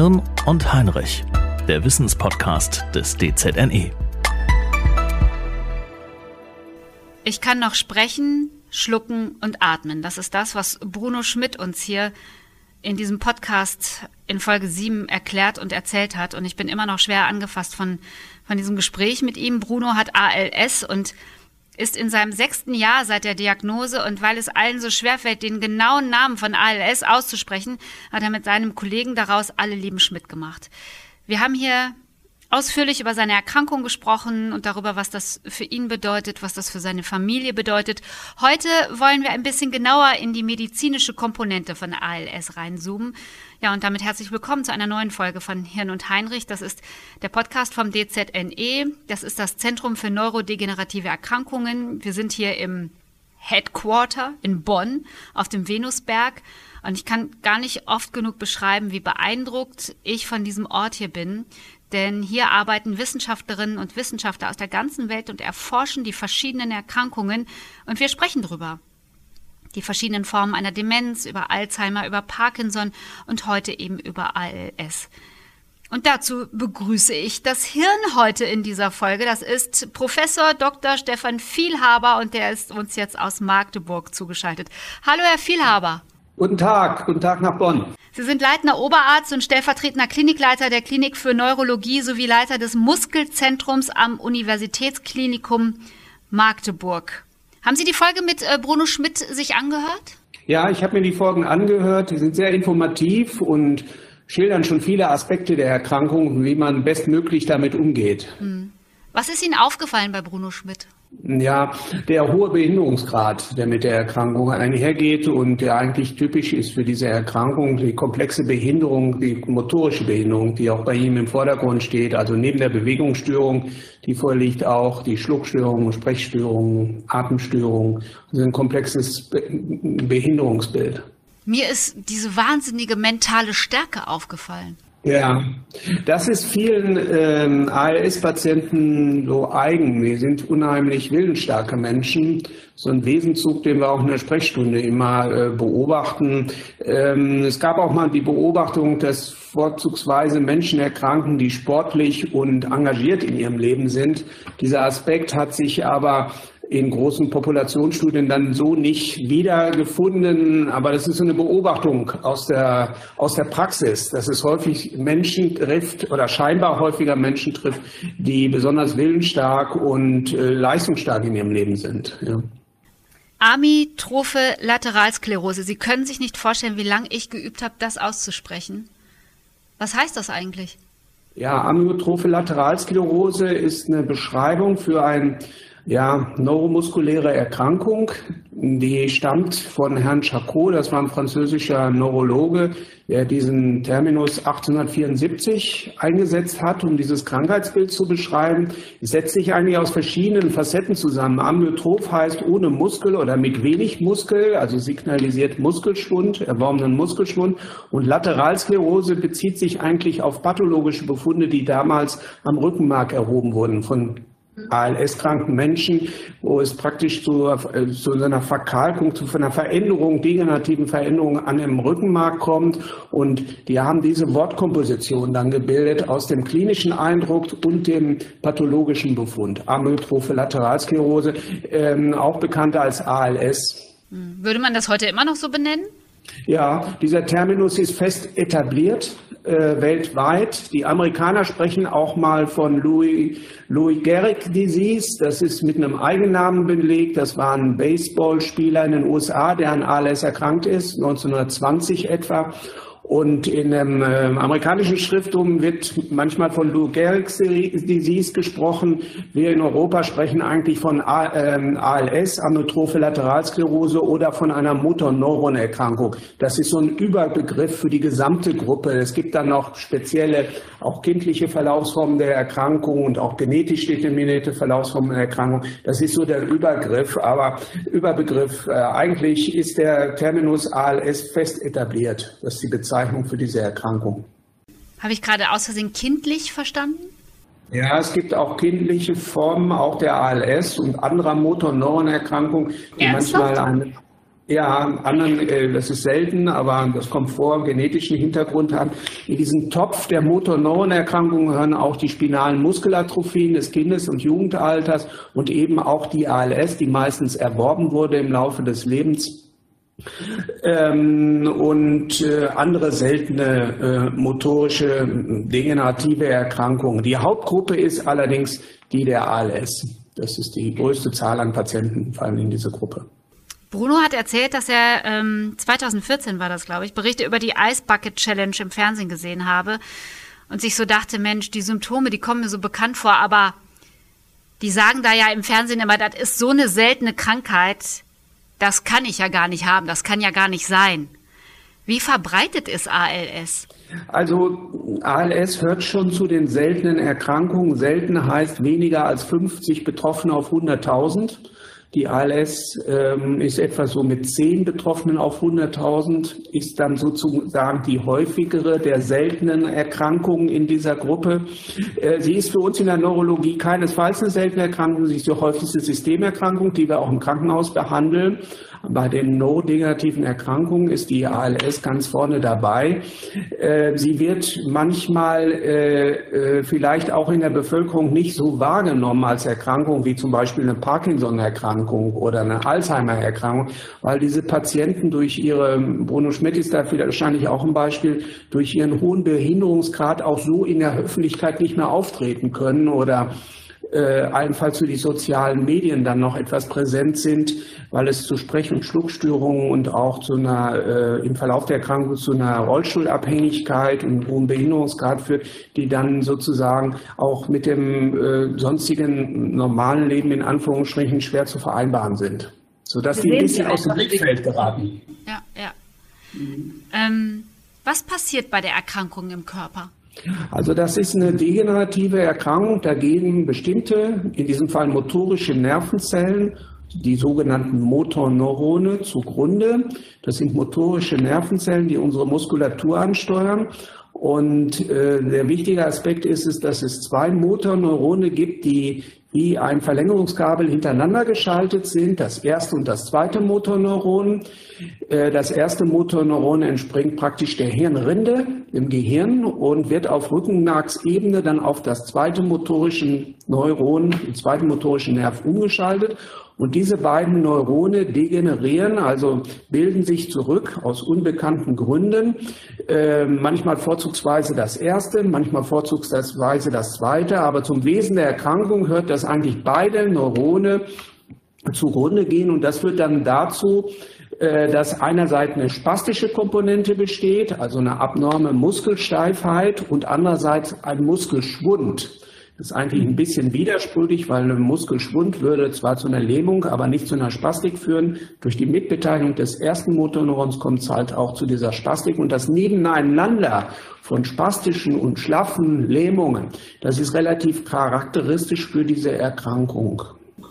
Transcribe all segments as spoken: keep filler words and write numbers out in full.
Hirn und Heinrich, der Wissenspodcast des D Z N E. Ich kann noch sprechen, schlucken und atmen. Das ist das, was Bruno Schmidt uns hier in diesem Podcast in Folge sieben erklärt und erzählt hat. Und ich bin immer noch schwer angefasst von, von diesem Gespräch mit ihm. Bruno hat A L S und ist in seinem sechsten Jahr seit der Diagnose. Und weil es allen so schwerfällt, den genauen Namen von A L S auszusprechen, hat er mit seinem Kollegen daraus Alle lieben Schmidt gemacht. Wir haben hier ausführlich über seine Erkrankung gesprochen und darüber, was das für ihn bedeutet, was das für seine Familie bedeutet. Heute wollen wir ein bisschen genauer in die medizinische Komponente von A L S reinzoomen. Ja, und damit herzlich willkommen zu einer neuen Folge von Hirn und Heinrich. Das ist der Podcast vom D Z N E. Das ist das Zentrum für neurodegenerative Erkrankungen. Wir sind hier im Headquarter in Bonn auf dem Venusberg. Und ich kann gar nicht oft genug beschreiben, wie beeindruckt ich von diesem Ort hier bin. Denn hier arbeiten Wissenschaftlerinnen und Wissenschaftler aus der ganzen Welt und erforschen die verschiedenen Erkrankungen. Und wir sprechen drüber. Die verschiedenen Formen einer Demenz, über Alzheimer, über Parkinson und heute eben über A L S. Und dazu begrüße ich das Hirn heute in dieser Folge. Das ist Professor Doktor Stefan Vielhaber und der ist uns jetzt aus Magdeburg zugeschaltet. Hallo, Herr Vielhaber. Guten Tag, guten Tag nach Bonn. Sie sind leitender Oberarzt und stellvertretender Klinikleiter der Klinik für Neurologie sowie Leiter des Muskelzentrums am Universitätsklinikum Magdeburg. Haben Sie die Folge mit Bruno Schmidt sich angehört? Ja, ich habe mir die Folgen angehört. Die sind sehr informativ und schildern schon viele Aspekte der Erkrankung und wie man bestmöglich damit umgeht. Was ist Ihnen aufgefallen bei Bruno Schmidt? Ja, der hohe Behinderungsgrad, der mit der Erkrankung einhergeht und der eigentlich typisch ist für diese Erkrankung, die komplexe Behinderung, die motorische Behinderung, die auch bei ihm im Vordergrund steht, also neben der Bewegungsstörung, die vorliegt auch die Schluckstörung, Sprechstörung, Atemstörung, also ein komplexes Behinderungsbild. Mir ist diese wahnsinnige mentale Stärke aufgefallen. Ja, das ist vielen ähm, A L S-Patienten so eigen. Wir sind unheimlich willensstarke Menschen. So ein Wesenzug, den wir auch in der Sprechstunde immer äh, beobachten. Ähm, es gab auch mal die Beobachtung, dass vorzugsweise Menschen erkranken, die sportlich und engagiert in ihrem Leben sind. Dieser Aspekt hat sich aber in großen Populationsstudien dann so nicht wiedergefunden. Aber das ist so eine Beobachtung aus der, aus der Praxis, dass es häufig Menschen trifft oder scheinbar häufiger Menschen trifft, die besonders willensstark und äh, leistungsstark in ihrem Leben sind. Ja. Amyotrophe Lateralsklerose. Sie können sich nicht vorstellen, wie lange ich geübt habe, das auszusprechen. Was heißt das eigentlich? Ja, Amyotrophe Lateralsklerose ist eine Beschreibung für ein Ja, neuromuskuläre Erkrankung, die stammt von Herrn Charcot, das war ein französischer Neurologe, der diesen Terminus achtzehnhundertvierundsiebzig eingesetzt hat, um dieses Krankheitsbild zu beschreiben. Es setzt sich eigentlich aus verschiedenen Facetten zusammen. Amyotroph heißt ohne Muskel oder mit wenig Muskel, also signalisiert Muskelschwund, erworbenen Muskelschwund. Und Lateralsklerose bezieht sich eigentlich auf pathologische Befunde, die damals am Rückenmark erhoben wurden von A L S-kranken Menschen, wo es praktisch zu, zu einer Verkalkung, zu einer Veränderung, degenerativen Veränderung an dem Rückenmark kommt. Und die haben diese Wortkomposition dann gebildet aus dem klinischen Eindruck und dem pathologischen Befund. Amyotrophe Lateralsklerose, ähm, auch bekannt als A L S. Würde man das heute immer noch so benennen? Ja, dieser Terminus ist fest etabliert äh, weltweit. Die Amerikaner sprechen auch mal von Louis, Louis Gehrig Disease. Das ist mit einem Eigennamen belegt. Das war ein Baseballspieler in den U S A, der an A L S erkrankt ist, neunzehnhundertzwanzig etwa. Und in einem äh, amerikanischen Schrifttum wird manchmal von Lou Gehrig's Disease gesprochen. Wir in Europa sprechen eigentlich von A, ähm, A L S, Amyotrophe Lateralsklerose, oder von einer Motorneuronerkrankung. Das ist so ein Überbegriff für die gesamte Gruppe. Es gibt dann noch spezielle, auch kindliche Verlaufsformen der Erkrankung und auch genetisch determinierte Verlaufsformen der Erkrankung. Das ist so der Übergriff, aber Überbegriff. Äh, eigentlich ist der Terminus A L S fest etabliert. Das ist die Bezeichnung für diese Erkrankung. Habe ich gerade aus Versehen kindlich verstanden? Ja, es gibt auch kindliche Formen, auch der A L S und anderer Motorneuronerkrankungen, die Ernsthaft? manchmal eine Ja, anderen, äh, das ist selten, aber das kommt vor, genetischen Hintergrund hat. In diesen Topf der Motorneuronerkrankungen gehören auch die spinalen Muskelatrophien des Kindes- und Jugendalters und eben auch die A L S, die meistens erworben wurde im Laufe des Lebens. Ähm, und äh, andere seltene äh, motorische degenerative Erkrankungen. Die Hauptgruppe ist allerdings die der A L S. Das ist die größte Zahl an Patienten, fallen in diese Gruppe. Bruno hat erzählt, dass er ähm, zweitausendvierzehn war das, glaube ich, Berichte über die Ice Bucket Challenge im Fernsehen gesehen habe und sich so dachte, Mensch, die Symptome, die kommen mir so bekannt vor, aber die sagen da ja im Fernsehen immer, das ist so eine seltene Krankheit, das kann ich ja gar nicht haben, das kann ja gar nicht sein. Wie verbreitet ist A L S? Also A L S hört schon zu den seltenen Erkrankungen. Selten heißt weniger als fünfzig Betroffene auf hunderttausend. Die A L S ähm, ist etwa so mit zehn Betroffenen auf hunderttausend, ist dann sozusagen die häufigere der seltenen Erkrankungen in dieser Gruppe. Äh, sie ist für uns in der Neurologie keinesfalls eine seltene Erkrankung, sie ist die häufigste Systemerkrankung, die wir auch im Krankenhaus behandeln. Bei den neurodegenerativen Erkrankungen ist die A L S ganz vorne dabei. Äh, sie wird manchmal äh, äh, vielleicht auch in der Bevölkerung nicht so wahrgenommen als Erkrankung wie zum Beispiel eine Parkinson-Erkrankung oder eine Alzheimer-Erkrankung, weil diese Patienten durch ihre, Bruno Schmidt ist da wahrscheinlich auch ein Beispiel, durch ihren hohen Behinderungsgrad auch so in der Öffentlichkeit nicht mehr auftreten können oder Äh, allenfalls für die sozialen Medien dann noch etwas präsent sind, weil es zu Sprech- und Schluckstörungen und auch zu einer, äh, im Verlauf der Erkrankung zu einer Rollstuhlabhängigkeit und hohem Behinderungsgrad führt, die dann sozusagen auch mit dem äh, sonstigen normalen Leben in Anführungsstrichen schwer zu vereinbaren sind, sodass die ein bisschen aus dem Blickfeld geraten. Ja, ja. Mhm. Ähm, was passiert bei der Erkrankung im Körper? Also das ist eine degenerative Erkrankung, da gehen bestimmte, in diesem Fall motorische Nervenzellen, die sogenannten Motorneurone, zugrunde. Das sind motorische Nervenzellen, die unsere Muskulatur ansteuern. Und äh, der wichtige Aspekt ist es, dass es zwei Motorneurone gibt, die wie ein Verlängerungskabel hintereinander geschaltet sind, das erste und das zweite Motorneuron. Das erste Motorneuron entspringt praktisch der Hirnrinde im Gehirn und wird auf Rückenmarksebene dann auf das zweite motorische Neuron, den zweiten motorischen Nerv umgeschaltet. Und diese beiden Neurone degenerieren, also bilden sich zurück aus unbekannten Gründen. Äh, manchmal vorzugsweise das erste, manchmal vorzugsweise das zweite. Aber zum Wesen der Erkrankung hört, dass eigentlich beide Neurone zugrunde gehen. Und das führt dann dazu, äh, dass einerseits eine spastische Komponente besteht, also eine abnorme Muskelsteifheit, und andererseits ein Muskelschwund. Das ist eigentlich ein bisschen widersprüchlich, weil ein Muskelschwund würde zwar zu einer Lähmung, aber nicht zu einer Spastik führen. Durch die Mitbeteiligung des ersten Motorneurons kommt es halt auch zu dieser Spastik. Und das Nebeneinander von spastischen und schlaffen Lähmungen, das ist relativ charakteristisch für diese Erkrankung.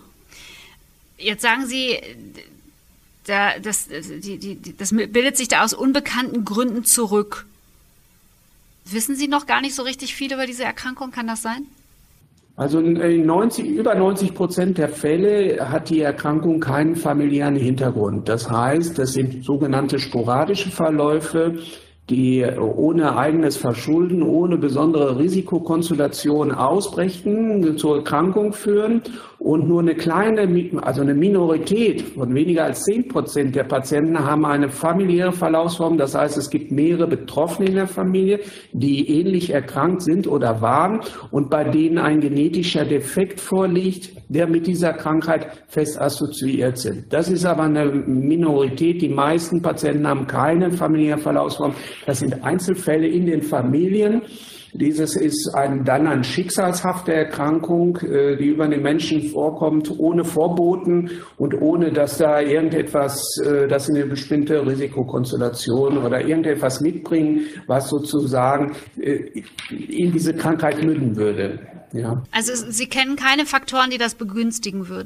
Jetzt sagen Sie, da, das, die, die, das bildet sich da aus unbekannten Gründen zurück. Wissen Sie noch gar nicht so richtig viel über diese Erkrankung? Kann das sein? Also in neunzig, über neunzig Prozent der Fälle hat die Erkrankung keinen familiären Hintergrund. Das heißt, das sind sogenannte sporadische Verläufe, die ohne eigenes Verschulden, ohne besondere Risikokonstellation ausbrechen, zur Erkrankung führen. Und nur eine kleine, also eine Minorität von weniger als zehn Prozent der Patienten haben eine familiäre Verlaufsform. Das heißt, es gibt mehrere Betroffene in der Familie, die ähnlich erkrankt sind oder waren und bei denen ein genetischer Defekt vorliegt, der mit dieser Krankheit fest assoziiert sind. Das ist aber eine Minorität. Die meisten Patienten haben keine familiäre Verlaufsform. Das sind Einzelfälle in den Familien. Dieses ist ein, dann eine schicksalshafte Erkrankung, äh, die über den Menschen vorkommt, ohne Vorboten und ohne, dass da irgendetwas, äh, dass sie eine bestimmte Risikokonstellation oder irgendetwas mitbringen, was sozusagen äh, in diese Krankheit münden würde. Ja. Also Sie kennen keine Faktoren, die das begünstigen würden?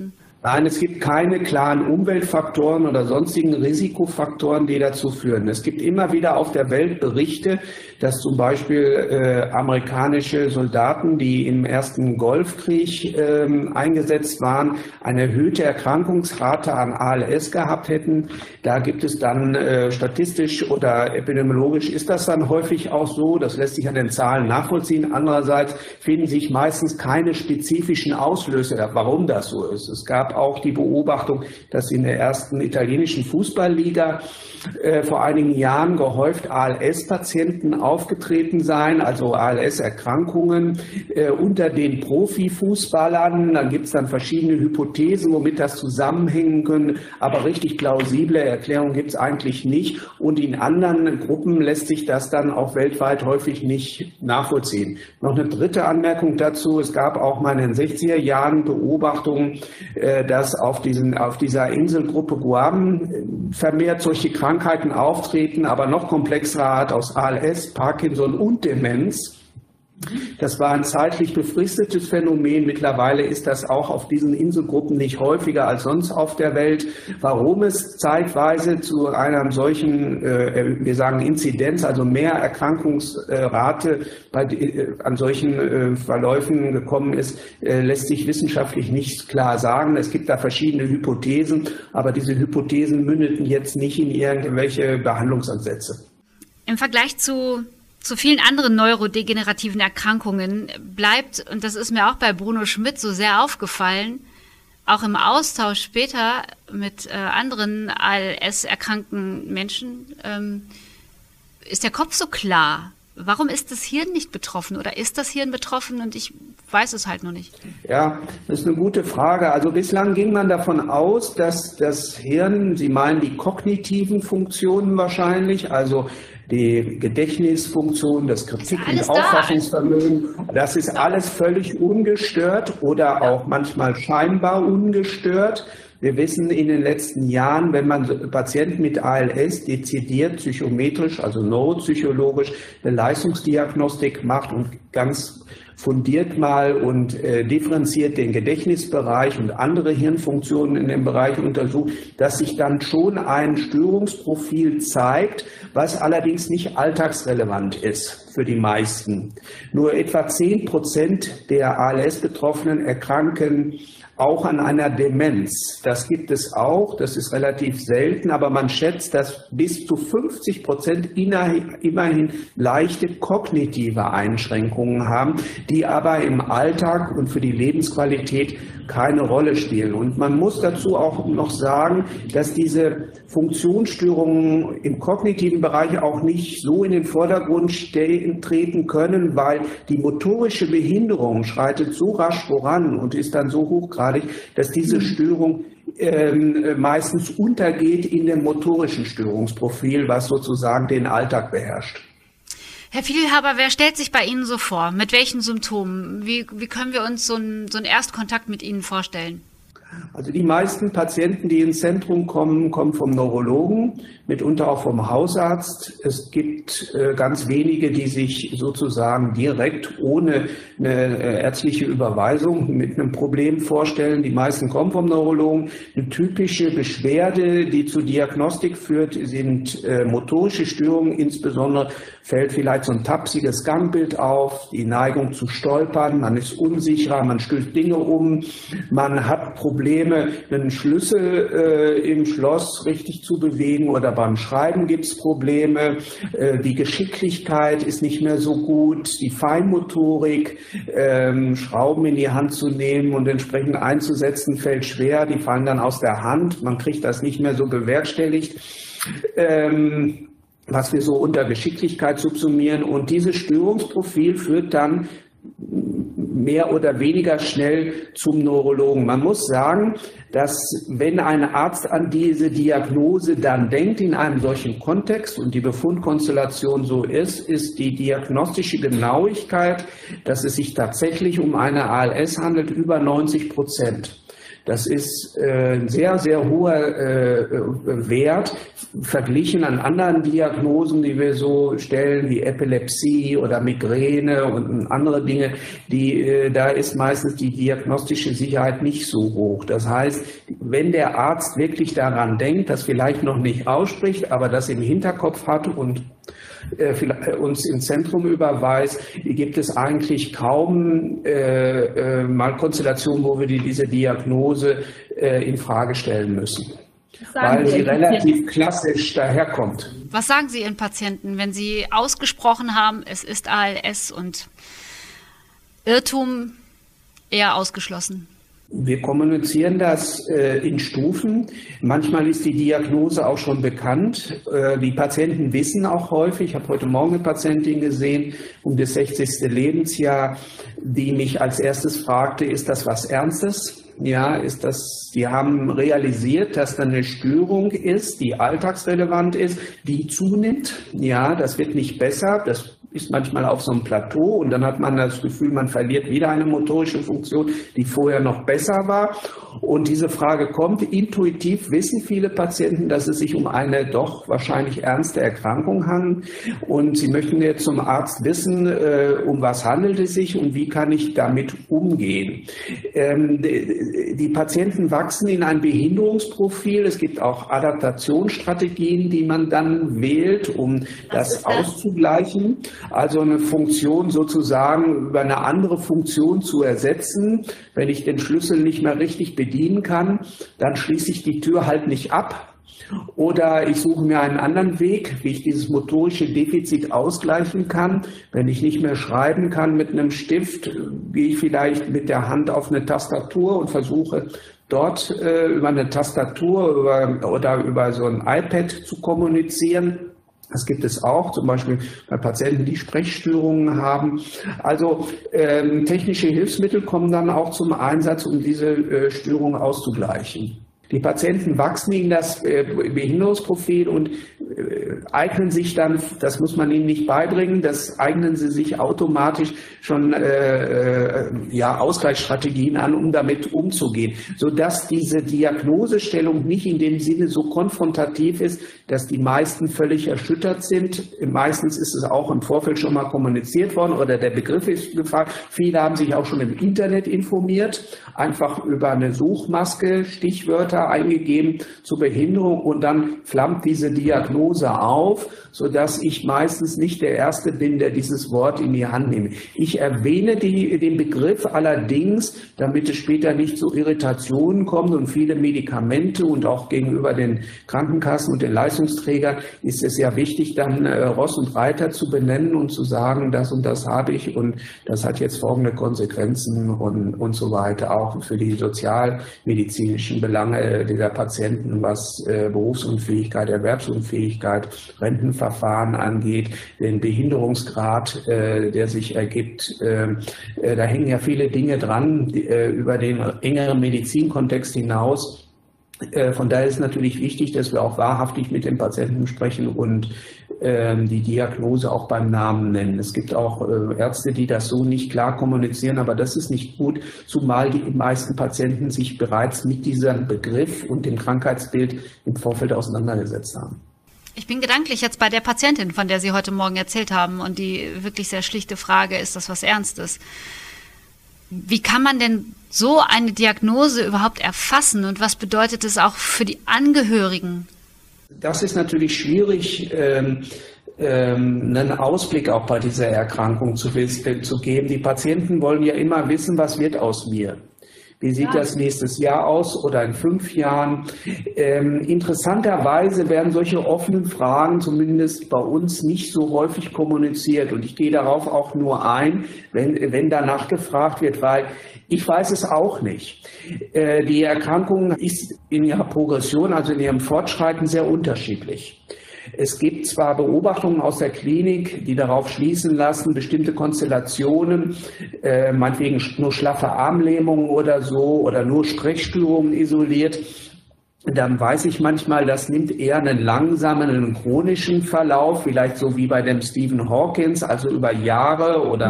Nein, es gibt keine klaren Umweltfaktoren oder sonstigen Risikofaktoren, die dazu führen. Es gibt immer wieder auf der Welt Berichte, dass zum Beispiel äh, amerikanische Soldaten, die im ersten Golfkrieg äh, eingesetzt waren, eine erhöhte Erkrankungsrate an A L S gehabt hätten. Da gibt es dann äh, statistisch oder epidemiologisch ist das dann häufig auch so. Das lässt sich an den Zahlen nachvollziehen. Andererseits finden sich meistens keine spezifischen Auslöser, warum das so ist. Es gab auch die Beobachtung, dass in der ersten italienischen Fußballliga äh, vor einigen Jahren gehäuft A L S-Patienten aufgetreten seien, also A L S-Erkrankungen äh, unter den Profifußballern. Dann gibt es dann verschiedene Hypothesen, womit das zusammenhängen können, aber richtig plausible Erklärungen gibt es eigentlich nicht. Und in anderen Gruppen lässt sich das dann auch weltweit häufig nicht nachvollziehen. Noch eine dritte Anmerkung dazu: Es gab auch mal in den sechziger Jahren Beobachtungen, äh, dass auf, diesen, auf dieser Inselgruppe Guam vermehrt solche Krankheiten auftreten, aber noch komplexerer Art aus A L S, Parkinson und Demenz. Das war ein zeitlich befristetes Phänomen. Mittlerweile ist das auch auf diesen Inselgruppen nicht häufiger als sonst auf der Welt. Warum es zeitweise zu einer solchen, äh, wir sagen Inzidenz, also mehr Erkrankungsrate bei, äh, an solchen äh, Verläufen gekommen ist, äh, lässt sich wissenschaftlich nicht klar sagen. Es gibt da verschiedene Hypothesen, aber diese Hypothesen mündeten jetzt nicht in irgendwelche Behandlungsansätze. Im Vergleich zu Zu vielen anderen neurodegenerativen Erkrankungen bleibt, und das ist mir auch bei Bruno Schmidt so sehr aufgefallen, auch im Austausch später mit äh, anderen A L S-erkrankten Menschen, ähm, ist der Kopf so klar. Warum ist das Hirn nicht betroffen oder ist das Hirn betroffen und ich weiß es halt noch nicht? Ja, das ist eine gute Frage. Also bislang ging man davon aus, dass das Hirn, Sie meinen die kognitiven Funktionen wahrscheinlich, also die Gedächtnisfunktion, das Kritik- und Auffassungsvermögen, das ist alles völlig ungestört oder auch manchmal scheinbar ungestört. Wir wissen in den letzten Jahren, wenn man Patienten mit A L S dezidiert psychometrisch, also neuropsychologisch, eine Leistungsdiagnostik macht und ganz fundiert mal und äh, differenziert den Gedächtnisbereich und andere Hirnfunktionen in dem Bereich untersucht, dass sich dann schon ein Störungsprofil zeigt, was allerdings nicht alltagsrelevant ist für die meisten. Nur etwa zehn Prozent der A L S-Betroffenen erkranken auch an einer Demenz. Das gibt es auch, das ist relativ selten, aber man schätzt, dass bis zu fünfzig Prozent immerhin leichte kognitive Einschränkungen haben, die aber im Alltag und für die Lebensqualität keine Rolle spielen. Und man muss dazu auch noch sagen, dass diese Funktionsstörungen im kognitiven Bereich auch nicht so in den Vordergrund stehen, treten können, weil die motorische Behinderung schreitet so rasch voran und ist dann so hochgradig, dass diese Störung ähm, meistens untergeht in dem motorischen Störungsprofil, was sozusagen den Alltag beherrscht. Herr Vielhaber, wer stellt sich bei Ihnen so vor? Mit welchen Symptomen? Wie, wie können wir uns so einen, so einen Erstkontakt mit Ihnen vorstellen? Also die meisten Patienten, die ins Zentrum kommen, kommen vom Neurologen, mitunter auch vom Hausarzt. Es gibt äh, ganz wenige, die sich sozusagen direkt ohne eine äh, ärztliche Überweisung mit einem Problem vorstellen. Die meisten kommen vom Neurologen. Eine typische Beschwerde, die zur Diagnostik führt, sind äh, motorische Störungen. Insbesondere fällt vielleicht so ein tapsiges Gangbild auf, die Neigung zu stolpern. Man ist unsicherer, man stößt Dinge um, man hat Probleme, einen Schlüssel äh, im Schloss richtig zu bewegen oder beim Schreiben gibt es Probleme. Äh, die Geschicklichkeit ist nicht mehr so gut, die Feinmotorik, ähm, Schrauben in die Hand zu nehmen und entsprechend einzusetzen, fällt schwer. Die fallen dann aus der Hand, man kriegt das nicht mehr so bewerkstelligt. Ähm, was wir so unter Geschicklichkeit subsumieren. Und dieses Störungsprofil führt dann mehr oder weniger schnell zum Neurologen. Man muss sagen, dass wenn ein Arzt an diese Diagnose dann denkt in einem solchen Kontext und die Befundkonstellation so ist, ist die diagnostische Genauigkeit, dass es sich tatsächlich um eine A L S handelt, über neunzig Prozent. Das ist äh, ein sehr, sehr hoher äh, Wert, verglichen an anderen Diagnosen, die wir so stellen, wie Epilepsie oder Migräne und andere Dinge, die, äh, da ist meistens die diagnostische Sicherheit nicht so hoch. Das heißt, wenn der Arzt wirklich daran denkt, das vielleicht noch nicht ausspricht, aber das im Hinterkopf hat und äh, uns ins Zentrum überweist, gibt es eigentlich kaum äh, äh, mal Konstellationen, wo wir die, diese Diagnose äh, in Frage stellen müssen, weil sie relativ klassisch daherkommt. Was sagen Sie Ihren Patienten, wenn Sie ausgesprochen haben, es ist A L S und Irrtum eher ausgeschlossen? Wir kommunizieren das äh, in Stufen. Manchmal ist die Diagnose auch schon bekannt. Äh, die Patienten wissen auch häufig, ich habe heute Morgen eine Patientin gesehen, um das sechzigste Lebensjahr, die mich als erstes fragte, ist das was Ernstes? Ja, ist das, die haben realisiert, dass da eine Störung ist, die alltagsrelevant ist, die zunimmt. Ja, das wird nicht besser. Das ist manchmal auf so einem Plateau und dann hat man das Gefühl, man verliert wieder eine motorische Funktion, die vorher noch besser war. Und diese Frage kommt. Intuitiv wissen viele Patienten, dass es sich um eine doch wahrscheinlich ernste Erkrankung handelt. Und sie möchten jetzt zum Arzt wissen, äh, um was handelt es sich und wie kann ich damit umgehen. Ähm, die, die Patienten wachsen in ein Behinderungsprofil. Es gibt auch Adaptationsstrategien, die man dann wählt, um das, das auszugleichen. Also eine Funktion sozusagen über eine andere Funktion zu ersetzen. Wenn ich den Schlüssel nicht mehr richtig bedienen kann, dann schließe ich die Tür halt nicht ab. Oder ich suche mir einen anderen Weg, wie ich dieses motorische Defizit ausgleichen kann. Wenn ich nicht mehr schreiben kann mit einem Stift, gehe ich vielleicht mit der Hand auf eine Tastatur und versuche dort äh, über eine Tastatur über, oder über so ein iPad zu kommunizieren. Das gibt es auch, zum Beispiel bei Patienten, die Sprechstörungen haben. Also ähm, technische Hilfsmittel kommen dann auch zum Einsatz, um diese äh, Störungen auszugleichen. Die Patienten wachsen in das äh, Behinderungsprofil und äh, eignen sich dann, das muss man ihnen nicht beibringen, das eignen sie sich automatisch schon äh, äh, ja, Ausgleichsstrategien an, um damit umzugehen, sodass diese Diagnosestellung nicht in dem Sinne so konfrontativ ist, dass die meisten völlig erschüttert sind. Meistens ist es auch im Vorfeld schon mal kommuniziert worden oder der Begriff ist gefragt. Viele haben sich auch schon im Internet informiert, einfach über eine Suchmaske, Stichwörter eingegeben zur Behinderung und dann flammt diese Diagnose auf, sodass ich meistens nicht der Erste bin, der dieses Wort in die Hand nimmt. Ich erwähne die, den Begriff allerdings, damit es später nicht zu Irritationen kommt und viele Medikamente und auch gegenüber den Krankenkassen und den Leistungsträgern ist es ja wichtig, dann äh, Ross und Reiter zu benennen und zu sagen, das und das habe ich und das hat jetzt folgende Konsequenzen und, und so weiter, auch für die sozialmedizinischen Belange dieser Patienten, was äh, Berufsunfähigkeit, Erwerbsunfähigkeit, Rentenverfahren angeht, den Behinderungsgrad, äh, der sich ergibt. Äh, äh, da hängen ja viele Dinge dran, die, äh, über den engeren Medizinkontext hinaus. Von daher ist natürlich wichtig, dass wir auch wahrhaftig mit den Patienten sprechen und ähm, die Diagnose auch beim Namen nennen. Es gibt auch äh, Ärzte, die das so nicht klar kommunizieren, aber das ist nicht gut, zumal die meisten Patienten sich bereits mit diesem Begriff und dem Krankheitsbild im Vorfeld auseinandergesetzt haben. Ich bin gedanklich jetzt bei der Patientin, von der Sie heute Morgen erzählt haben und die wirklich sehr schlichte Frage, ist das was Ernstes? Wie kann man denn so eine Diagnose überhaupt erfassen und was bedeutet es auch für die Angehörigen? Das ist natürlich schwierig, ähm, ähm, einen Ausblick auch bei dieser Erkrankung zu, äh, zu geben. Die Patienten wollen ja immer wissen, was wird aus mir. Wie sieht ja. das nächstes Jahr aus oder in fünf Jahren? Ähm, interessanterweise werden solche offenen Fragen zumindest bei uns nicht so häufig kommuniziert. Und ich gehe darauf auch nur ein, wenn, wenn danach gefragt wird, weil ich weiß es auch nicht. Äh, die Erkrankung ist in ihrer Progression, also in ihrem Fortschreiten, sehr unterschiedlich. Es gibt zwar Beobachtungen aus der Klinik, die darauf schließen lassen, bestimmte Konstellationen, äh, meinetwegen nur schlaffe Armlähmungen oder so oder nur Sprechstörungen isoliert. Dann weiß ich manchmal, das nimmt eher einen langsamen, einen chronischen Verlauf, vielleicht so wie bei dem Stephen Hawkins, also über Jahre oder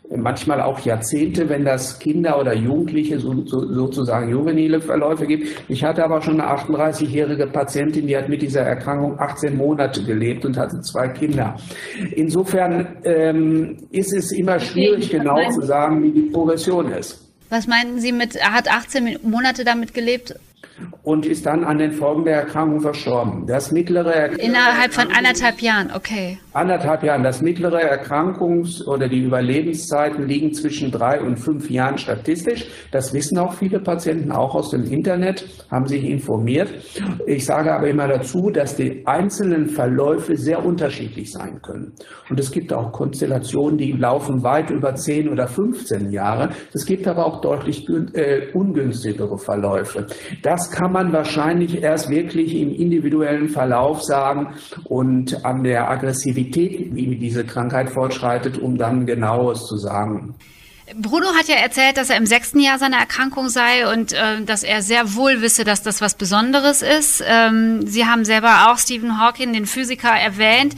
manchmal auch Jahrzehnte, wenn das Kinder oder Jugendliche, so, so, sozusagen juvenile Verläufe gibt. Ich hatte aber schon eine achtunddreißigjährige Patientin, die hat mit dieser Erkrankung achtzehn Monate gelebt und hatte zwei Kinder. Insofern ähm, ist es immer schwierig, okay, genau zu sagen, wie die Progression ist. Was meinen Sie mit, er hat achtzehn Monate damit gelebt? Und ist dann an den Folgen der Erkrankung verstorben. Das mittlere Erkrankungs- Innerhalb von anderthalb Jahren, okay. Anderthalb Jahren. Das mittlere Erkrankungs- oder die Überlebenszeiten liegen zwischen drei und fünf Jahren statistisch. Das wissen auch viele Patienten, auch aus dem Internet, haben sich informiert. Ich sage aber immer dazu, dass die einzelnen Verläufe sehr unterschiedlich sein können. Und es gibt auch Konstellationen, die laufen weit über zehn oder fünfzehn Jahre. Es gibt aber auch deutlich äh, ungünstigere Verläufe. Das kann man wahrscheinlich erst wirklich im individuellen Verlauf sagen und an der Aggressivität, wie diese Krankheit fortschreitet, um dann Genaues zu sagen. Bruno hat ja erzählt, dass er im sechsten Jahr seiner Erkrankung sei und äh, dass er sehr wohl wisse, dass das was Besonderes ist. Ähm, Sie haben selber auch Stephen Hawking, den Physiker, erwähnt.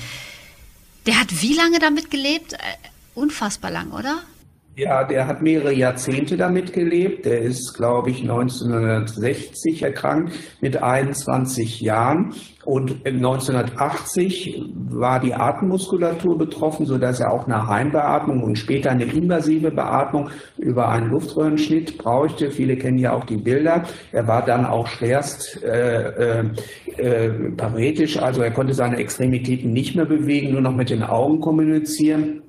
Der hat wie lange damit gelebt? Äh, unfassbar lang, oder? Ja, der hat mehrere Jahrzehnte damit gelebt. Der ist, glaube ich, neunzehnhundertsechzig erkrankt mit einundzwanzig Jahren. Und neunzehnhundertachtzig war die Atemmuskulatur betroffen, sodass er auch eine Heimbeatmung und später eine invasive Beatmung über einen Luftröhrenschnitt brauchte. Viele kennen ja auch die Bilder. Er war dann auch schwerst äh, äh, paretisch, also er konnte seine Extremitäten nicht mehr bewegen, nur noch mit den Augen kommunizieren.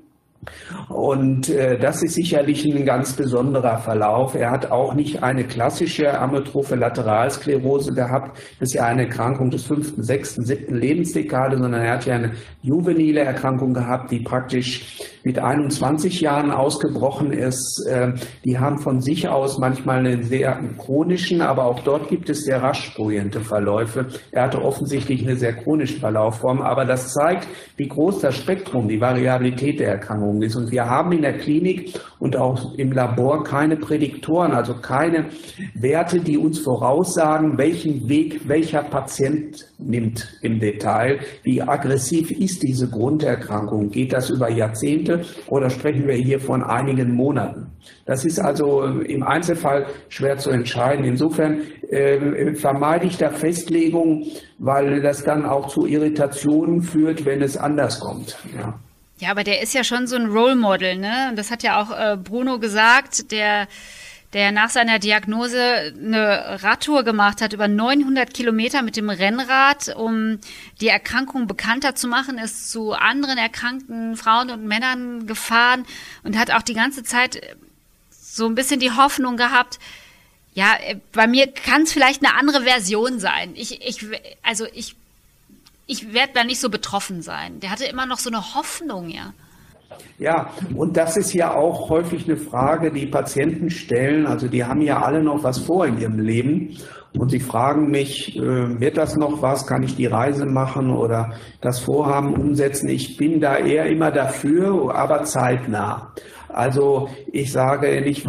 Und äh, das ist sicherlich ein ganz besonderer Verlauf. Er hat auch nicht eine klassische amyotrophe Lateralsklerose gehabt. Das ist ja eine Erkrankung des fünften, sechsten, siebten Lebensdekade, sondern er hat ja eine juvenile Erkrankung gehabt, die praktisch mit einundzwanzig Jahren ausgebrochen ist. Äh, die haben von sich aus manchmal einen sehr chronischen, aber auch dort gibt es sehr rasch progrediente Verläufe. Er hatte offensichtlich eine sehr chronische Verlaufform, aber das zeigt, wie groß das Spektrum, die Variabilität der Erkrankung ist. Und wir haben in der Klinik und auch im Labor keine Prädiktoren, also keine Werte, die uns voraussagen, welchen Weg welcher Patient nimmt im Detail. Wie aggressiv ist diese Grunderkrankung? Geht das über Jahrzehnte oder sprechen wir hier von einigen Monaten? Das ist also im Einzelfall schwer zu entscheiden. Insofern äh, vermeide ich da Festlegungen, weil das dann auch zu Irritationen führt, wenn es anders kommt. Ja. Ja, aber der ist ja schon so ein Role Model, ne? Und das hat ja auch äh, Bruno gesagt, der, der nach seiner Diagnose eine Radtour gemacht hat, über neunhundert Kilometer mit dem Rennrad, um die Erkrankung bekannter zu machen, ist zu anderen erkrankten Frauen und Männern gefahren und hat auch die ganze Zeit so ein bisschen die Hoffnung gehabt, ja, bei mir kann es vielleicht eine andere Version sein. Ich, ich, also ich Ich werde da nicht so betroffen sein. Der hatte immer noch so eine Hoffnung, ja. Ja, und das ist ja auch häufig eine Frage, die Patienten stellen. Also die haben ja alle noch was vor in ihrem Leben. Und sie fragen mich, äh, wird das noch was? Kann ich die Reise machen oder das Vorhaben umsetzen? Ich bin da eher immer dafür, aber zeitnah. Also ich sage nicht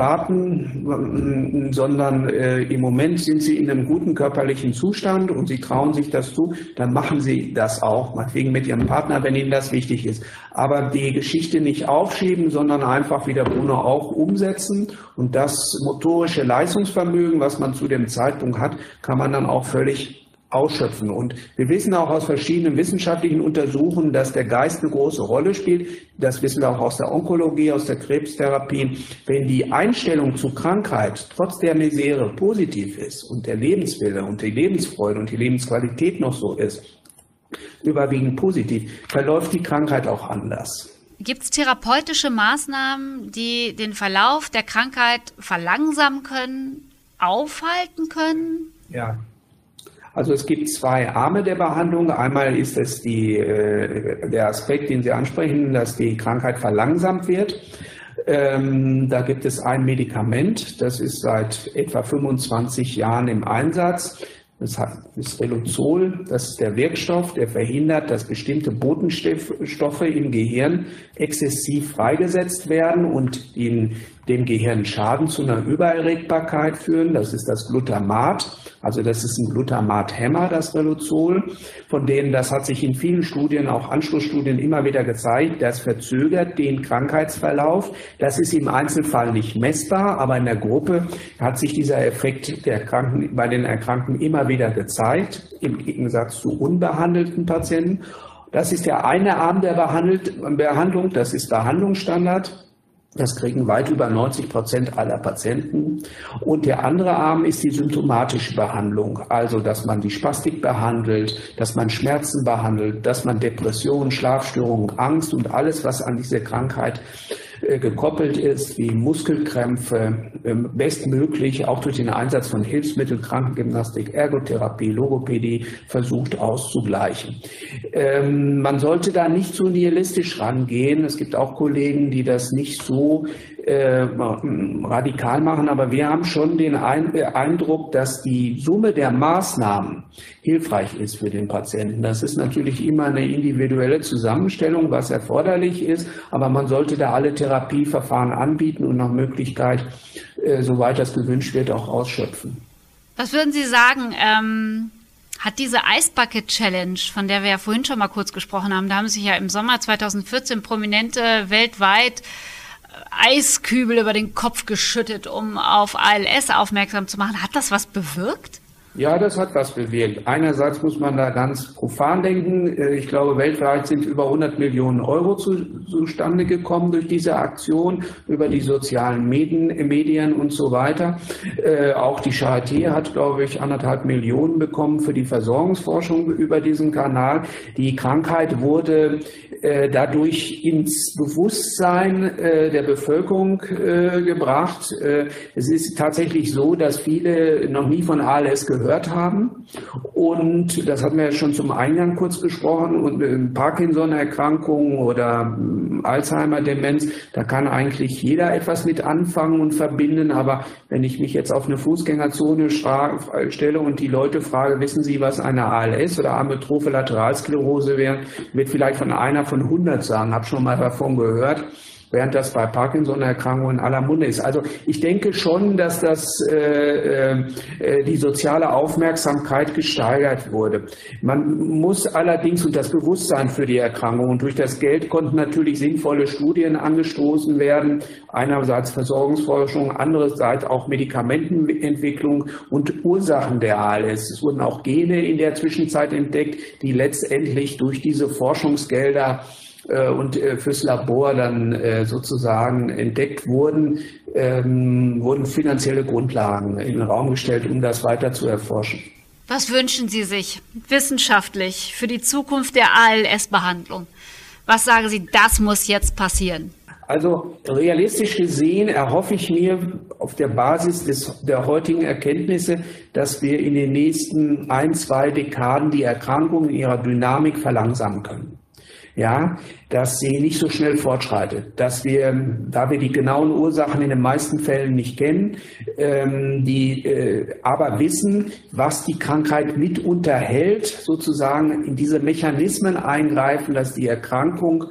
warten, sondern äh, im Moment sind Sie in einem guten körperlichen Zustand und Sie trauen sich das zu, dann machen Sie das auch, meinetwegen mit Ihrem Partner, wenn Ihnen das wichtig ist. Aber die Geschichte nicht aufschieben, sondern einfach, wie der Bruno auch, umsetzen. Und das motorische Leistungsvermögen, was man zu dem Zeitpunkt hat, kann man dann auch völlig ausschöpfen. Und wir wissen auch aus verschiedenen wissenschaftlichen Untersuchungen, dass der Geist eine große Rolle spielt. Das wissen wir auch aus der Onkologie, aus der Krebstherapie. Wenn die Einstellung zur Krankheit trotz der Misere positiv ist und der Lebenswille und die Lebensfreude und die Lebensqualität noch so ist, überwiegend positiv, verläuft die Krankheit auch anders. Gibt es therapeutische Maßnahmen, die den Verlauf der Krankheit verlangsamen können, aufhalten können? Ja. Also es gibt zwei Arme der Behandlung. Einmal ist es die, äh, der Aspekt, den Sie ansprechen, dass die Krankheit verlangsamt wird. Ähm, da gibt es ein Medikament, das ist seit etwa fünfundzwanzig Jahren im Einsatz. Das ist Reluzol, das ist der Wirkstoff, der verhindert, dass bestimmte Botenstoffe im Gehirn exzessiv freigesetzt werden und in dem Gehirn Schaden zu einer Übererregbarkeit führen. Das ist das Glutamat. Also das ist ein Glutamat-Hämmer, das Reluzol, von denen, das hat sich in vielen Studien, auch Anschlussstudien, immer wieder gezeigt, das verzögert den Krankheitsverlauf. Das ist im Einzelfall nicht messbar, aber in der Gruppe hat sich dieser Effekt der Kranken, bei den Erkrankten immer wieder gezeigt, im Gegensatz zu unbehandelten Patienten. Das ist der eine Arm der Behandlung, das ist Behandlungsstandard. Das kriegen weit über neunzig Prozent aller Patienten. Und der andere Arm ist die symptomatische Behandlung. Also, dass man die Spastik behandelt, dass man Schmerzen behandelt, dass man Depressionen, Schlafstörungen, Angst und alles, was an diese Krankheit äh, gekoppelt ist, wie Muskelkrämpfe, äh, bestmöglich auch durch den Einsatz von Hilfsmitteln, Krankengymnastik, Ergotherapie, Logopädie versucht auszugleichen. Ähm, man sollte da nicht so nihilistisch rangehen. Es gibt auch Kollegen, die das nicht so Äh, radikal machen, aber wir haben schon den Eindruck, dass die Summe der Maßnahmen hilfreich ist für den Patienten. Das ist natürlich immer eine individuelle Zusammenstellung, was erforderlich ist, aber man sollte da alle Therapieverfahren anbieten und nach Möglichkeit, äh, soweit das gewünscht wird, auch ausschöpfen. Was würden Sie sagen, ähm hat diese Ice Bucket Challenge, von der wir ja vorhin schon mal kurz gesprochen haben, da haben sich ja im Sommer zweitausendvierzehn Prominente weltweit Eiskübel über den Kopf geschüttet, um auf A L S aufmerksam zu machen. Hat das was bewirkt? Ja, das hat was bewirkt. Einerseits muss man da ganz profan denken. Ich glaube, weltweit sind über hundert Millionen Euro zu, zustande gekommen durch diese Aktion, über die sozialen Medien, Medien und so weiter. Äh, auch die Charité hat, glaube ich, anderthalb Millionen bekommen für die Versorgungsforschung über diesen Kanal. Die Krankheit wurde äh, dadurch ins Bewusstsein äh, der Bevölkerung äh, gebracht. Äh, es ist tatsächlich so, dass viele noch nie von A L S gehört gehört haben. Und das hatten wir ja schon zum Eingang kurz besprochen. Und äh, Parkinson-Erkrankungen oder äh, Alzheimer-Demenz, da kann eigentlich jeder etwas mit anfangen und verbinden. Aber wenn ich mich jetzt auf eine Fußgängerzone stelle und die Leute frage, wissen Sie, was eine A L S oder Amyotrophe Lateralsklerose wäre, wird vielleicht von einer von hundert sagen, habe schon mal davon gehört, während das bei Parkinson-Erkrankungen in aller Munde ist. Also ich denke schon, dass das äh, äh, die soziale Aufmerksamkeit gesteigert wurde. Man muss allerdings, und das Bewusstsein für die Erkrankung, und durch das Geld konnten natürlich sinnvolle Studien angestoßen werden, einerseits Versorgungsforschung, andererseits auch Medikamentenentwicklung und Ursachen der A L S. Es wurden auch Gene in der Zwischenzeit entdeckt, die letztendlich durch diese Forschungsgelder und fürs Labor dann sozusagen entdeckt wurden, ähm, wurden finanzielle Grundlagen in den Raum gestellt, um das weiter zu erforschen. Was wünschen Sie sich wissenschaftlich für die Zukunft der A L S-Behandlung? Was sagen Sie, das muss jetzt passieren? Also realistisch gesehen erhoffe ich mir auf der Basis des, der heutigen Erkenntnisse, dass wir in den nächsten ein, zwei Dekaden die Erkrankung in ihrer Dynamik verlangsamen können. Ja, dass sie nicht so schnell fortschreitet, dass wir, da wir die genauen Ursachen in den meisten Fällen nicht kennen, ähm, die äh, aber wissen, was die Krankheit mit unterhält, sozusagen in diese Mechanismen eingreifen, dass die Erkrankung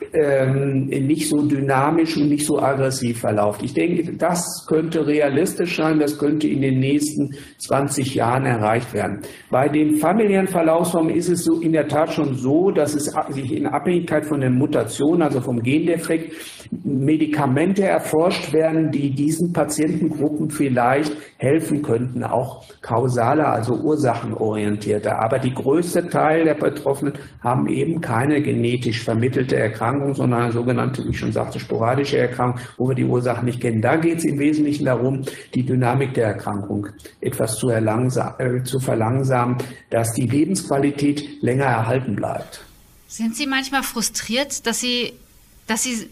ähm, nicht so dynamisch und nicht so aggressiv verläuft. Ich denke, das könnte realistisch sein, das könnte in den nächsten zwanzig Jahren erreicht werden. Bei den familiären Verlaufsformen ist es so in der Tat schon so, dass es sich in Abhängigkeit von der Mutation, also vom Gendefekt, Medikamente erforscht werden, die diesen Patientengruppen vielleicht helfen könnten, auch kausaler, also ursachenorientierter. Aber die größte Teil der Betroffenen haben eben keine genetisch vermittelte Erkrankung, sondern eine sogenannte, wie ich schon sagte, sporadische Erkrankung, wo wir die Ursachen nicht kennen. Da geht es im Wesentlichen darum, die Dynamik der Erkrankung etwas zu, äh, zu verlangsamen, dass die Lebensqualität länger erhalten bleibt. Sind Sie manchmal frustriert, dass Sie, dass Sie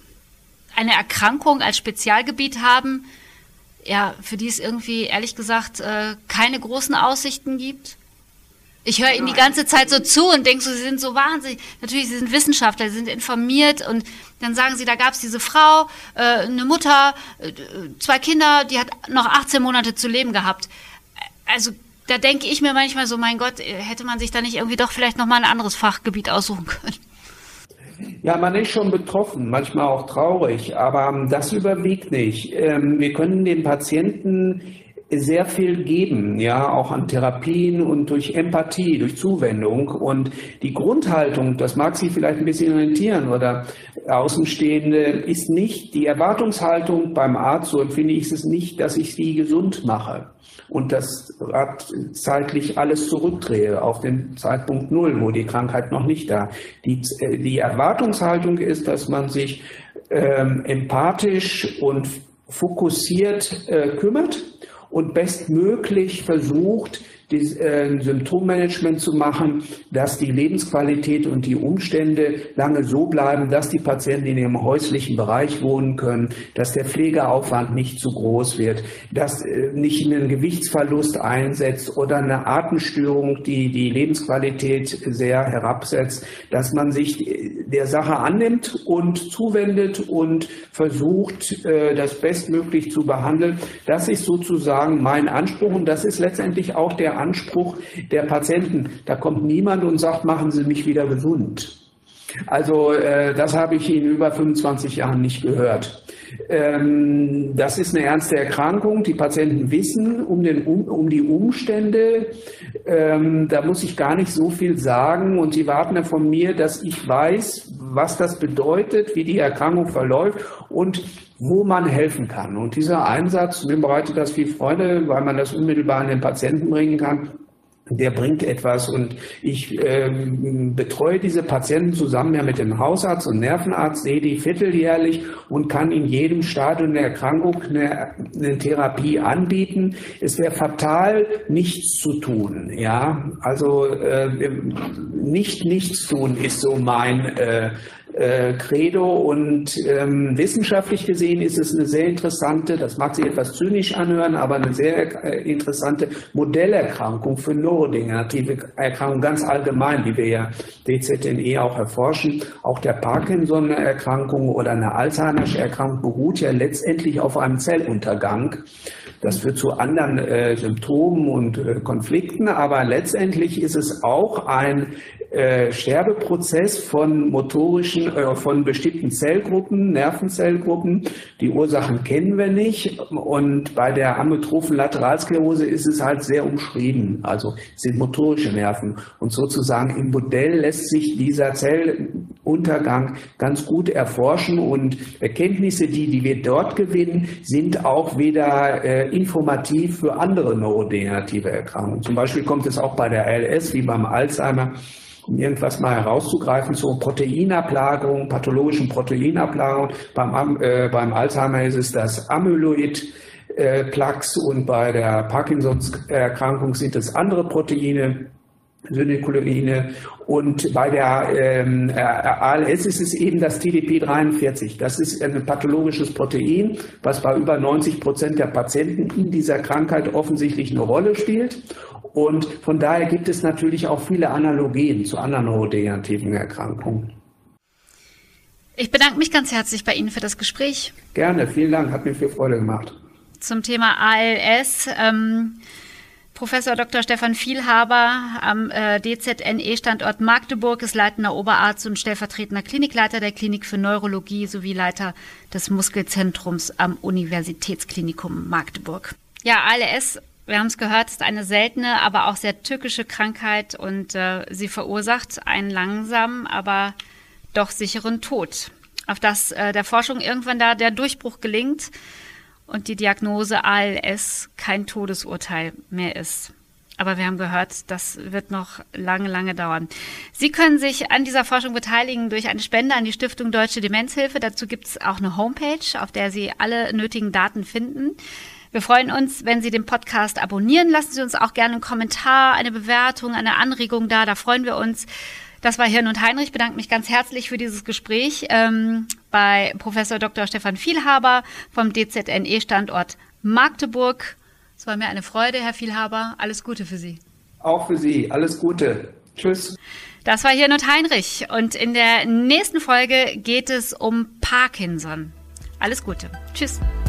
eine Erkrankung als Spezialgebiet haben, ja, für die es irgendwie, ehrlich gesagt, äh, keine großen Aussichten gibt? Ich höre Ihnen die ganze Zeit so zu und denke so, Sie sind so wahnsinnig. Natürlich, Sie sind Wissenschaftler, Sie sind informiert und dann sagen Sie, da gab es diese Frau, äh, eine Mutter, äh, zwei Kinder, die hat noch achtzehn Monate zu leben gehabt. Also da denke ich mir manchmal so, mein Gott, hätte man sich da nicht irgendwie doch vielleicht nochmal ein anderes Fachgebiet aussuchen können? Ja, man ist schon betroffen, manchmal auch traurig, aber das überwiegt nicht. Wir können den Patienten sehr viel geben, ja, auch an Therapien und durch Empathie, durch Zuwendung. Und die Grundhaltung, das mag Sie vielleicht ein bisschen irritieren oder Außenstehende, ist nicht die Erwartungshaltung beim Arzt, so empfinde ich es nicht, dass ich Sie gesund mache und das zeitlich alles zurückdrehe auf den Zeitpunkt Null, wo die Krankheit noch nicht da. Die, die Erwartungshaltung ist, dass man sich ähm, empathisch und fokussiert äh, kümmert und bestmöglich versucht, das äh, Symptommanagement zu machen, dass die Lebensqualität und die Umstände lange so bleiben, dass die Patienten in ihrem häuslichen Bereich wohnen können, dass der Pflegeaufwand nicht zu groß wird, dass äh, nicht ein Gewichtsverlust einsetzt oder eine Atemstörung, die die Lebensqualität sehr herabsetzt, dass man sich der Sache annimmt und zuwendet und versucht, äh, das bestmöglich zu behandeln. Das ist sozusagen mein Anspruch und das ist letztendlich auch der Anspruch der Patienten. Da kommt niemand und sagt, machen Sie mich wieder gesund. Also äh, das habe ich in über fünfundzwanzig Jahren nicht gehört. Ähm, das ist eine ernste Erkrankung. Die Patienten wissen um, den, um, um die Umstände. Ähm, da muss ich gar nicht so viel sagen. Und sie warten ja von mir, dass ich weiß, was das bedeutet, wie die Erkrankung verläuft und wo man helfen kann. Und dieser Einsatz, mir bereitet das viel Freude, weil man das unmittelbar an den Patienten bringen kann. Der bringt etwas und ich ähm, betreue diese Patienten zusammen ja mit dem Hausarzt und Nervenarzt, sehe die vierteljährlich und kann in jedem Stadium der Erkrankung eine, eine Therapie anbieten. Es wäre fatal, nichts zu tun. Ja, also äh, nicht nichts tun ist so mein äh, Äh, Credo und ähm, wissenschaftlich gesehen ist es eine sehr interessante, das mag sich etwas zynisch anhören, aber eine sehr äh, interessante Modellerkrankung für neurodegenerative Erkrankungen ganz allgemein, die wir ja D Z N E auch erforschen. Auch der Parkinson-Erkrankung oder eine Alzheimer'sche Erkrankung beruht ja letztendlich auf einem Zelluntergang. Das führt zu anderen äh, Symptomen und äh, Konflikten, aber letztendlich ist es auch ein äh, Sterbeprozess von motorischen, äh, von bestimmten Zellgruppen, Nervenzellgruppen. Die Ursachen kennen wir nicht und bei der amyotrophen Lateralsklerose ist es halt sehr umschrieben, also es sind motorische Nerven und sozusagen im Modell lässt sich dieser Zelluntergang ganz gut erforschen und Erkenntnisse, die, die wir dort gewinnen, sind auch wieder äh, informativ für andere neurodegenerative Erkrankungen. Zum Beispiel kommt es auch bei der A L S wie beim Alzheimer, um irgendwas mal herauszugreifen, zur Proteinablagerung, pathologischen Proteinablagerung. Beim, äh, beim Alzheimer ist es das Amyloid-Plaques und bei der Parkinsons-Erkrankung sind es andere Proteine, Synekuleine und bei der ähm, A L S ist es eben das T D P dreiundvierzig. Das ist ein pathologisches Protein, was bei über neunzig Prozent der Patienten in dieser Krankheit offensichtlich eine Rolle spielt. Und von daher gibt es natürlich auch viele Analogien zu anderen neurodegenerativen Erkrankungen. Ich bedanke mich ganz herzlich bei Ihnen für das Gespräch. Gerne, vielen Dank, hat mir viel Freude gemacht. Zum Thema A L S, ähm, Professor Doktor Stefan Vielhaber am äh, D Z N E-Standort Magdeburg ist leitender Oberarzt und stellvertretender Klinikleiter der Klinik für Neurologie sowie Leiter des Muskelzentrums am Universitätsklinikum Magdeburg. Ja, A L S, wir haben es gehört, ist eine seltene, aber auch sehr tückische Krankheit und äh, sie verursacht einen langsamen, aber doch sicheren Tod. Auf das äh, der Forschung irgendwann da der Durchbruch gelingt und die Diagnose A L S kein Todesurteil mehr ist. Aber wir haben gehört, das wird noch lange, lange dauern. Sie können sich an dieser Forschung beteiligen durch eine Spende an die Stiftung Deutsche Demenzhilfe. Dazu gibt es auch eine Homepage, auf der Sie alle nötigen Daten finden. Wir freuen uns, wenn Sie den Podcast abonnieren. Lassen Sie uns auch gerne einen Kommentar, eine Bewertung, eine Anregung da. Da freuen wir uns. Das war Hirn und Heinrich. Ich bedanke mich ganz herzlich für dieses Gespräch ähm, bei Professor Doktor Stefan Vielhaber vom D Z N E-Standort Magdeburg. Es war mir eine Freude, Herr Vielhaber. Alles Gute für Sie. Auch für Sie. Alles Gute. Tschüss. Das war Hirn und Heinrich. Und in der nächsten Folge geht es um Parkinson. Alles Gute. Tschüss.